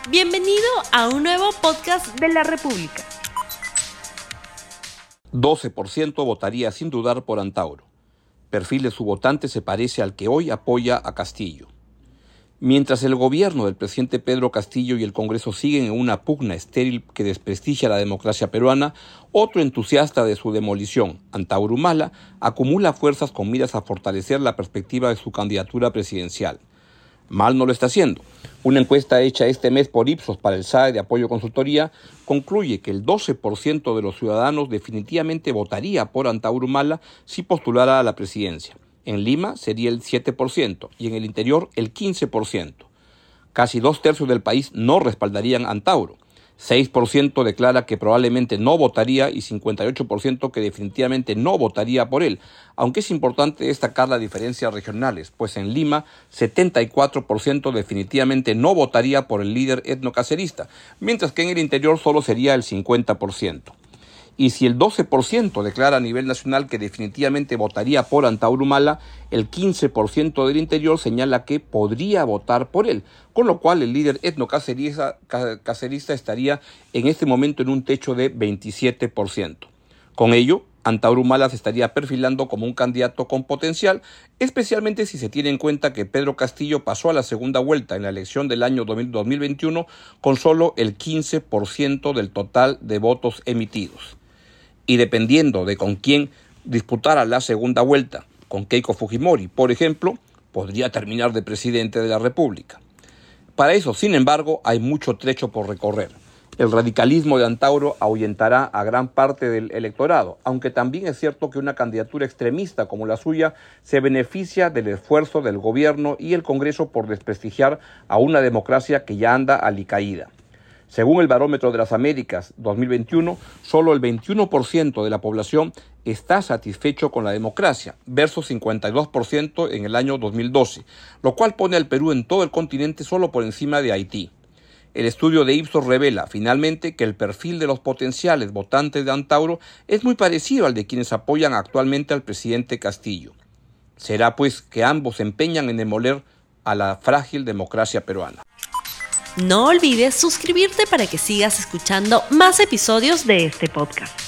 Bienvenido a un nuevo podcast de la República. 12% votaría sin dudar por Antauro. Perfil de su votante se parece al que hoy apoya a Castillo. Mientras el gobierno del presidente Pedro Castillo y el Congreso siguen en una pugna estéril que desprestigia la democracia peruana, otro entusiasta de su demolición, Antauro Humala, acumula fuerzas con miras a fortalecer la perspectiva de su candidatura presidencial. Mal no lo está haciendo. Una encuesta hecha este mes por Ipsos para el SAE de Apoyo Consultoría concluye que el 12% de los ciudadanos definitivamente votaría por Antauro Humala si postulara a la presidencia. En Lima sería el 7% y en el interior el 15%. Casi 2/3 del país no respaldarían a Antauro. 6% declara que probablemente no votaría y 58% que definitivamente no votaría por él, aunque es importante destacar las diferencias regionales, pues en Lima 74% definitivamente no votaría por el líder etnocacerista, mientras que en el interior solo sería el 50%. Y si el 12% declara a nivel nacional que definitivamente votaría por Antauro Humala, el 15% del interior señala que podría votar por él, con lo cual el líder etnocacerista estaría en este momento en un techo de 27%. Con ello, Antauro Humala se estaría perfilando como un candidato con potencial, especialmente si se tiene en cuenta que Pedro Castillo pasó a la segunda vuelta en la elección del año 2021 con solo el 15% del total de votos emitidos. Y dependiendo de con quién disputara la segunda vuelta, con Keiko Fujimori, por ejemplo, podría terminar de presidente de la República. Para eso, sin embargo, hay mucho trecho por recorrer. El radicalismo de Antauro ahuyentará a gran parte del electorado, aunque también es cierto que una candidatura extremista como la suya se beneficia del esfuerzo del gobierno y el Congreso por desprestigiar a una democracia que ya anda alicaída. Según el Barómetro de las Américas 2021, solo el 21% de la población está satisfecho con la democracia, versus 52% en el año 2012, lo cual pone al Perú en todo el continente solo por encima de Haití. El estudio de Ipsos revela, finalmente, que el perfil de los potenciales votantes de Antauro es muy parecido al de quienes apoyan actualmente al presidente Castillo. Será, pues, que ambos se empeñan en demoler a la frágil democracia peruana. No olvides suscribirte para que sigas escuchando más episodios de este podcast.